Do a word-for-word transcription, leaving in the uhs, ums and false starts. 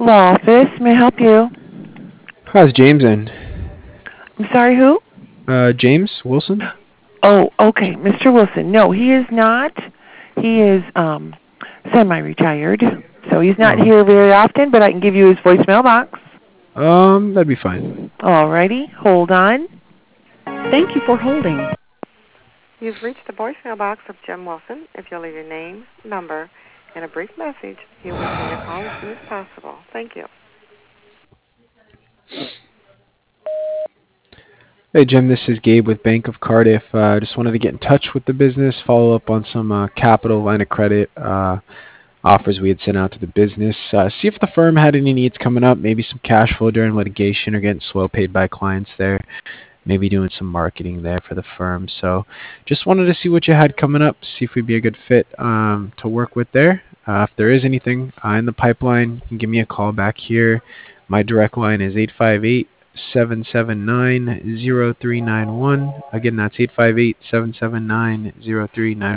law office. May I help you? How's James in? I'm sorry, who? Uh, James Wilson? Oh, okay, Mister Wilson. No, he is not. He is um semi-retired, so he's not Oh. here very often. But I can give you his voicemail box. Um, that'd be fine. Alrighty, hold on. Thank you for holding. You've reached the voicemail box of Jim Wilson. If you'll leave your name, number, and a brief message, he'll return your call as soon as possible. Thank you. Hey Jim, this is Gabe with Bank of Cardiff. Uh, just wanted to get in touch with the business, follow up on some uh, capital line of credit uh, offers we had sent out to the business. Uh, see if the firm had any needs coming up, maybe some cash flow during litigation or getting slow paid by clients there. Maybe doing some marketing there for the firm. So just wanted to see what you had coming up, see if we'd be a good fit um, to work with there. Uh, if there is anything uh, in the pipeline, you can give me a call back here. My direct line is eight five eight, seven seven nine, zero three nine one. Again, that's eight five eight, seven seven nine, zero three nine one.